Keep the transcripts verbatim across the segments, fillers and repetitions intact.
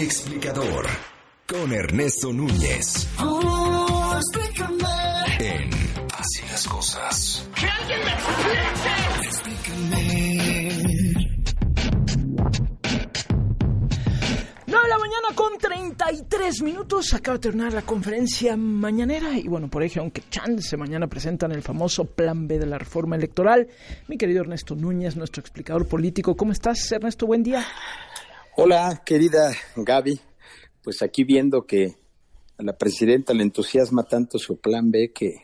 El explicador con Ernesto Núñez. Oh, explícame. En Así las cosas. ¡Que alguien me explique! Explícame. nueve de la mañana con treinta y tres minutos. Acaba de terminar la conferencia mañanera. Y bueno, por ahí, aunque chance, mañana presentan el famoso Plan B de la reforma electoral. Mi querido Ernesto Núñez, nuestro explicador político. ¿Cómo estás, Ernesto? Buen día. Hola, querida Gaby. Pues aquí viendo que a la presidenta le entusiasma tanto su Plan B que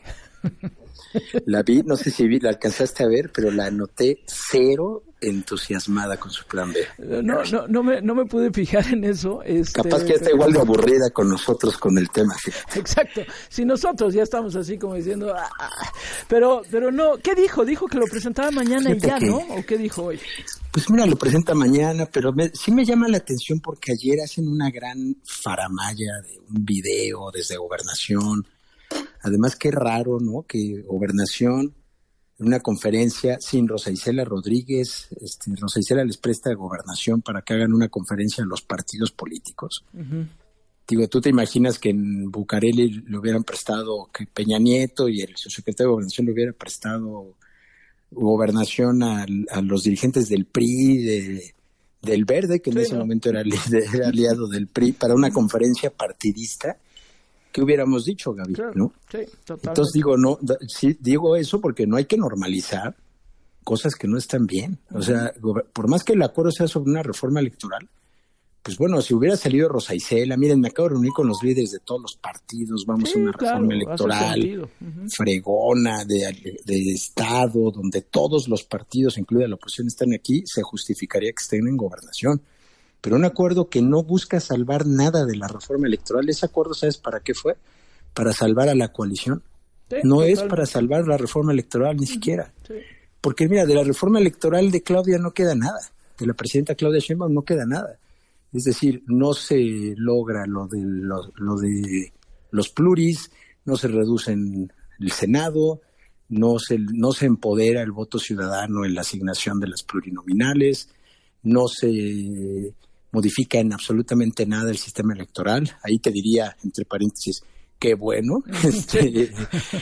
la vi, no sé si vi, la alcanzaste a ver, pero la anoté cero entusiasmada con su Plan B. No, no, no me, no me pude fijar en eso. Este, Capaz que está igual de aburrida con nosotros con el tema. Fíjate. Exacto. Si nosotros ya estamos así como diciendo, ah, ah. pero, pero no. ¿Qué dijo? Dijo que lo presentaba mañana fíjate y ya, que, ¿no? ¿O qué dijo hoy? Pues mira, lo presenta mañana, pero me, sí me llama la atención porque ayer hacen una gran faramalla de un video desde Gobernación. Además, qué raro, ¿no? Que Gobernación, en una conferencia sin Rosa Isela Rodríguez, este, Rosa Isela les presta a Gobernación para que hagan una conferencia a los partidos políticos. Uh-huh. Digo, ¿tú te imaginas que en Bucareli le hubieran prestado, que Peña Nieto y el subsecretario de Gobernación le hubieran prestado Gobernación a, a los dirigentes del P R I, de, del Verde, que en sí, ese ¿no? momento era, era aliado del P R I, para una conferencia partidista? ¿Qué hubiéramos dicho, Gaby? Claro, ¿no? Sí, totalmente. Entonces digo, no, sí, digo eso porque no hay que normalizar cosas que no están bien. O sea, por más que el acuerdo sea sobre una reforma electoral, pues bueno, si hubiera salido Rosa Isela, miren, me acabo de reunir con los líderes de todos los partidos, vamos sí, a una reforma claro, electoral uh-huh. fregona, de, de Estado, donde todos los partidos, incluida la oposición, están aquí, se justificaría que estén en Gobernación. Pero un acuerdo que no busca salvar nada de la reforma electoral, ese acuerdo, ¿sabes para qué fue? Para salvar a la coalición. Sí, no totalmente. Es para salvar la reforma electoral, ni uh-huh. siquiera. Sí. Porque mira, de la reforma electoral de Claudia no queda nada, de la presidenta Claudia Sheinbaum no queda nada. Es decir, no se logra lo de, lo, lo de los pluris, no se reduce en el Senado, no se, no se empodera el voto ciudadano en la asignación de las plurinominales, no se modifica en absolutamente nada el sistema electoral. Ahí te diría, entre paréntesis, qué bueno. Este,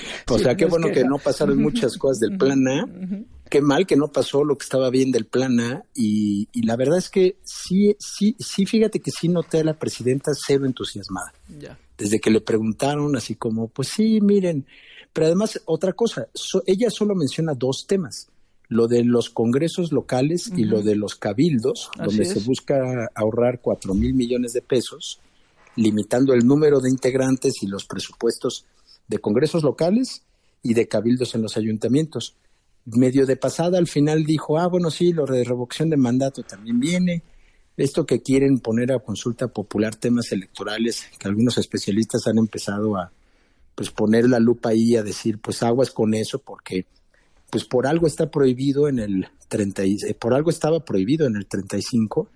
o sea, sí, qué bueno que, que no pasaron muchas cosas del Plan A. Qué mal que no pasó lo que estaba bien del Plan A. Y, y la verdad es que sí, sí, sí, fíjate que sí noté a la presidenta cero entusiasmada. Ya. Desde que le preguntaron, así como, pues sí, miren. Pero además, otra cosa, so, ella solo menciona dos temas. Lo de los congresos locales uh-huh. y lo de los cabildos, así donde es. Se busca ahorrar cuatro mil millones de pesos, limitando el número de integrantes y los presupuestos de congresos locales y de cabildos en los ayuntamientos. Medio de pasada, al final dijo, ah, bueno, sí, lo de revocación de mandato también viene. Esto que quieren poner a consulta popular temas electorales, que algunos especialistas han empezado a pues poner la lupa ahí, a decir, pues aguas con eso, porque pues por algo está prohibido en el treinta y, eh, por algo estaba prohibido en el treinta y cinco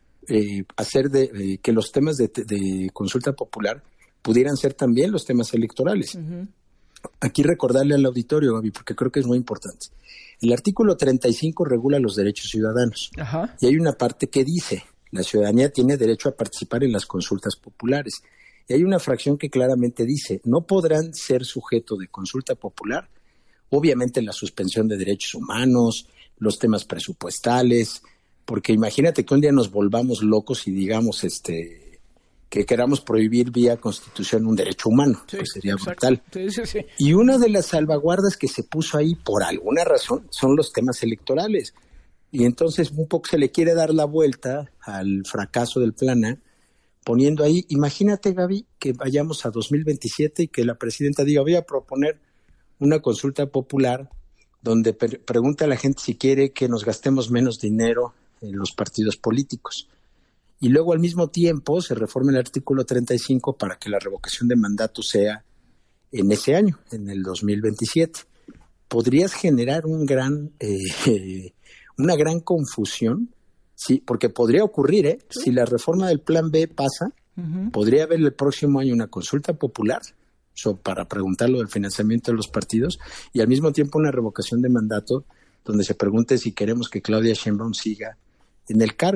eh, hacer de eh, que los temas de, de consulta popular pudieran ser también los temas electorales. Uh-huh. Aquí recordarle al auditorio, Gaby, porque creo que es muy importante. El artículo treinta y cinco regula los derechos ciudadanos. Uh-huh. Y hay una parte que dice, la ciudadanía tiene derecho a participar en las consultas populares. Y hay una fracción que claramente dice, no podrán ser sujeto de consulta popular obviamente la suspensión de derechos humanos, los temas presupuestales, porque imagínate que un día nos volvamos locos y digamos este que queramos prohibir vía Constitución un derecho humano, sí, pues sería exacto. brutal. Sí, sí, sí. Y una de las salvaguardas que se puso ahí por alguna razón son los temas electorales. Y entonces un poco se le quiere dar la vuelta al fracaso del Plan A, poniendo ahí, imagínate, Gaby, que vayamos a dos mil veintisiete y que la presidenta diga, voy a proponer una consulta popular donde pre- pregunte a la gente si quiere que nos gastemos menos dinero en los partidos políticos. Y luego al mismo tiempo se reforma el artículo treinta y cinco para que la revocación de mandato sea en ese año, en el dos mil veintisiete. Podrías generar un gran, eh, una gran confusión, sí, porque podría ocurrir, ¿eh? Sí. Si la reforma del Plan B pasa, uh-huh. podría haber el próximo año una consulta popular So, para preguntar lo del financiamiento de los partidos y al mismo tiempo una revocación de mandato donde se pregunte si queremos que Claudia Sheinbaum siga en el cargo.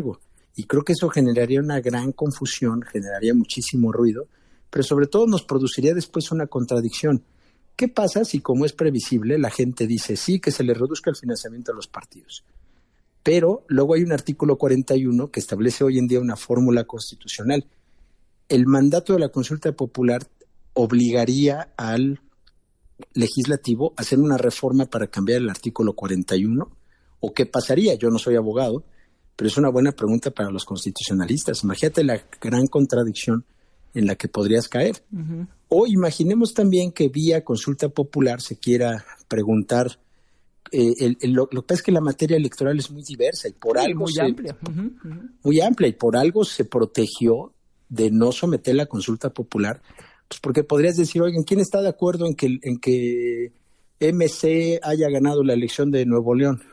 Y creo que eso generaría una gran confusión, generaría muchísimo ruido, pero sobre todo nos produciría después una contradicción. ¿Qué pasa si, como es previsible, la gente dice sí, que se le reduzca el financiamiento a los partidos? Pero luego hay un artículo cuarenta y uno que establece hoy en día una fórmula constitucional. El mandato de la consulta popular obligaría al legislativo a hacer una reforma para cambiar el artículo cuarenta y uno. ¿O qué pasaría? Yo no soy abogado, pero es una buena pregunta para los constitucionalistas. Imagínate la gran contradicción en la que podrías caer. Uh-huh. O imaginemos también que vía consulta popular se quiera preguntar. Eh, el, el, lo, lo que pasa es que la materia electoral es muy diversa y por sí, algo muy se, amplia. Uh-huh, uh-huh. muy amplia y por algo se protegió de no someter la consulta popular, pues porque podrías decir, oigan, ¿quién está de acuerdo en que en que M C haya ganado la elección de Nuevo León?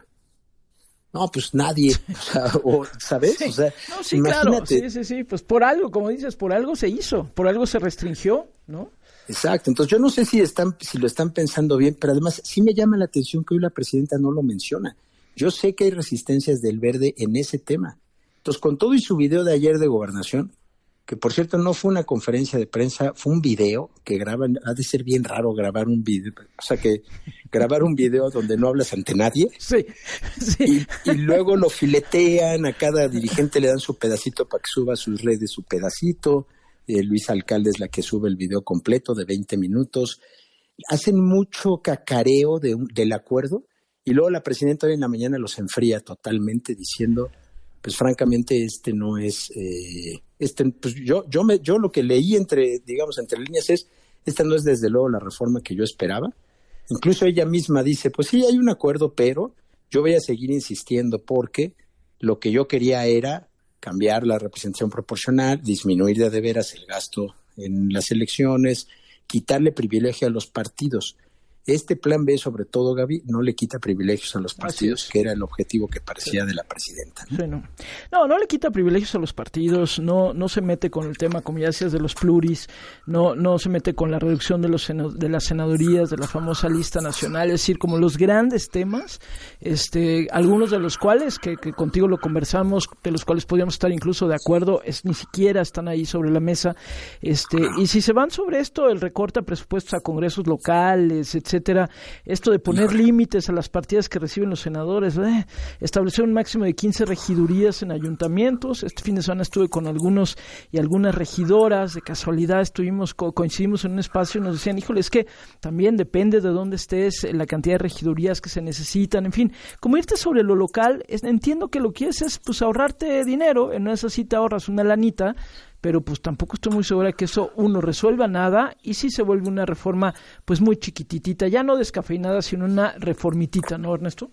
No, pues nadie, o sea, o, ¿sabes? Sí. O sea, no, sí, imagínate. Claro, sí, sí, sí, pues por algo, como dices, por algo se hizo, por algo se restringió, ¿no? Exacto, entonces yo no sé si están, si lo están pensando bien, pero además sí me llama la atención que hoy la presidenta no lo menciona. Yo sé que hay resistencias del Verde en ese tema. Entonces, con todo y su video de ayer de Gobernación, que por cierto no fue una conferencia de prensa, fue un video que graban, ha de ser bien raro grabar un video, o sea que grabar un video donde no hablas ante nadie. Sí, sí. Y, y luego lo filetean, a cada dirigente le dan su pedacito para que suba a sus redes su pedacito. Eh, Luis Alcalde es la que sube el video completo de veinte minutos. Hacen mucho cacareo de, del acuerdo y luego la presidenta hoy en la mañana los enfría totalmente diciendo, pues francamente este no es, eh, este, pues yo, yo, me, yo lo que leí entre, digamos, entre líneas es, esta no es desde luego la reforma que yo esperaba. Incluso ella misma dice, pues sí, hay un acuerdo, pero yo voy a seguir insistiendo porque lo que yo quería era cambiar la representación proporcional, disminuir de, de veras el gasto en las elecciones, quitarle privilegio a los partidos. Este plan B, sobre todo, Gaby, no le quita privilegios a los partidos, que era el objetivo que parecía sí. de la presidenta, ¿no? Sí, no. no, no le quita privilegios a los partidos, no no se mete con el tema, como ya decías, de los pluris, no no se mete con la reducción de los de las senadurías, de la famosa lista nacional, es decir, como los grandes temas, este algunos de los cuales, que, que contigo lo conversamos, de los cuales podríamos estar incluso de acuerdo, es ni siquiera están ahí sobre la mesa, este y si se van sobre esto, el recorte a presupuestos a congresos locales, etcétera, etcétera, esto de poner límites a las partidas que reciben los senadores, eh, establecer un máximo de quince regidurías en ayuntamientos. Este fin de semana estuve con algunos y algunas regidoras, de casualidad estuvimos, co- coincidimos en un espacio y nos decían, híjole, es que también depende de dónde estés, la cantidad de regidurías que se necesitan, en fin, como irte sobre lo local, es, entiendo que lo que quieres es pues ahorrarte dinero, en esa cita ahorras una lanita, pero pues tampoco estoy muy segura que eso, uno, resuelva nada, y sí se vuelve una reforma pues muy chiquititita, ya no descafeinada, sino una reformitita, ¿no, Ernesto?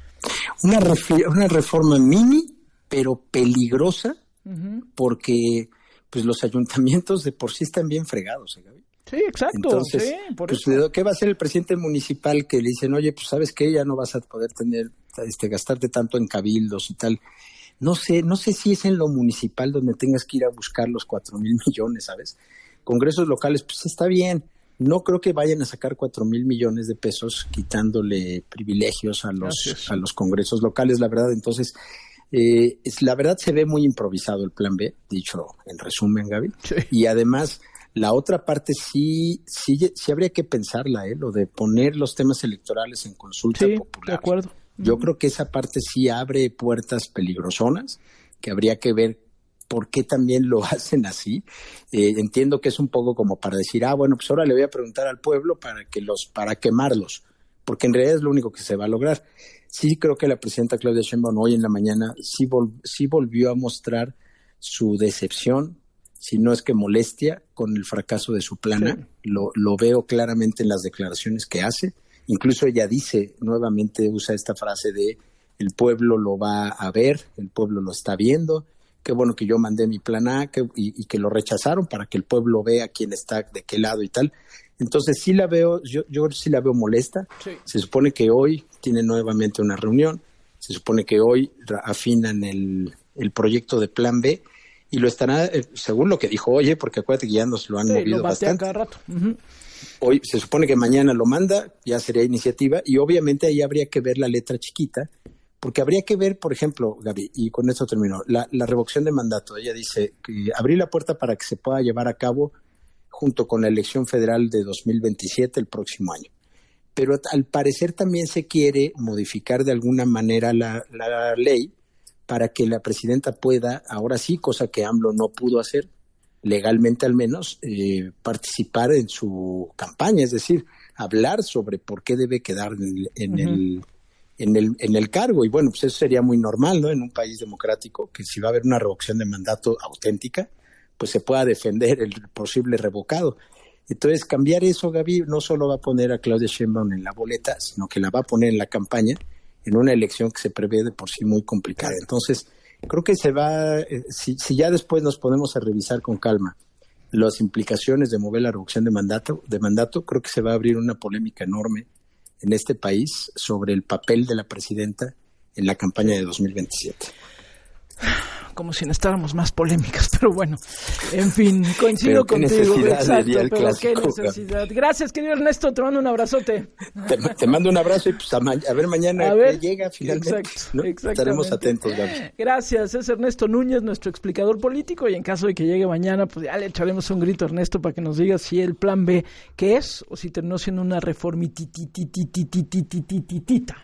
Una, refi- una reforma mini, pero peligrosa, uh-huh. porque pues los ayuntamientos de por sí están bien fregados, ¿eh, Gaby? Sí, exacto. Entonces, sí, por pues, eso. ¿qué va a hacer el presidente municipal que le dicen, oye, pues sabes qué, ya no vas a poder tener, este, gastarte tanto en cabildos y tal? No sé, no sé si es en lo municipal donde tengas que ir a buscar los cuatro mil millones, ¿sabes? Congresos locales, pues está bien. No creo que vayan a sacar cuatro mil millones de pesos quitándole privilegios a los, a los congresos locales, la verdad. Entonces, eh, es, la verdad se ve muy improvisado el plan B, dicho en resumen, Gaby. Sí. Y además, la otra parte sí, sí, sí habría que pensarla, ¿eh? Lo de poner los temas electorales en consulta sí, popular. De acuerdo. Yo creo que esa parte sí abre puertas peligrosonas, que habría que ver por qué también lo hacen así. Eh, entiendo que es un poco como para decir, ah, bueno, pues ahora le voy a preguntar al pueblo para que los, para quemarlos, porque en realidad es lo único que se va a lograr. Sí creo que la presidenta Claudia Sheinbaum hoy en la mañana sí, vol- sí volvió a mostrar su decepción, si no es que molestia, con el fracaso de su plan A. Sí. Lo, lo veo claramente en las declaraciones que hace. Incluso ella dice, nuevamente usa esta frase de el pueblo lo va a ver, el pueblo lo está viendo, qué bueno que yo mandé mi plan A que, y, y que lo rechazaron para que el pueblo vea quién está de qué lado y tal. Entonces sí la veo, yo, yo sí la veo molesta. Sí. Se supone que hoy tiene nuevamente una reunión, se supone que hoy afinan el, el proyecto de plan B y lo estará, eh, según lo que dijo, oye, porque acuérdate que ya nos lo han sí, movido lo bastante. Cada rato. Uh-huh. Hoy se supone que mañana lo manda, ya sería iniciativa, y obviamente ahí habría que ver la letra chiquita, Porque habría que ver, por ejemplo, Gaby, y con esto termino, la, la revocación de mandato. Ella dice que abrir la puerta para que se pueda llevar a cabo junto con la elección federal de dos mil veintisiete, el próximo año. Pero al parecer también se quiere modificar de alguna manera la, la ley para que la presidenta pueda, ahora sí, cosa que AMLO no pudo hacer, legalmente al menos, eh, participar en su campaña, es decir, hablar sobre por qué debe quedar en, en uh-huh. el en el en el cargo. Y bueno, pues eso sería muy normal, ¿no? En un país democrático, que si va a haber una revocación de mandato auténtica, pues se pueda defender el posible revocado. Entonces, cambiar eso, Gaby, no solo va a poner a Claudia Sheinbaum en la boleta, sino que la va a poner en la campaña en una elección que se prevé de por sí muy complicada. Entonces, creo que se va, eh, si, si ya después nos ponemos a revisar con calma las implicaciones de mover la revocación de mandato, de mandato, creo que se va a abrir una polémica enorme en este país sobre el papel de la presidenta en la campaña de dos mil veintisiete. Como si necesitáramos más polémicas, pero bueno, en fin, coincido pero contigo. Exacto, pero qué necesidad. Gracias, querido Ernesto, te mando un abrazote. Te, te mando un abrazo y pues a, ma- a ver mañana a ver, llega finalmente. Exacto, ¿no? Estaremos atentos, Gaby. Gracias, es Ernesto Núñez, nuestro explicador político, y en caso de que llegue mañana, pues ya le echaremos un grito a Ernesto para que nos diga si el plan B qué es o si terminó siendo una reformititititititititita.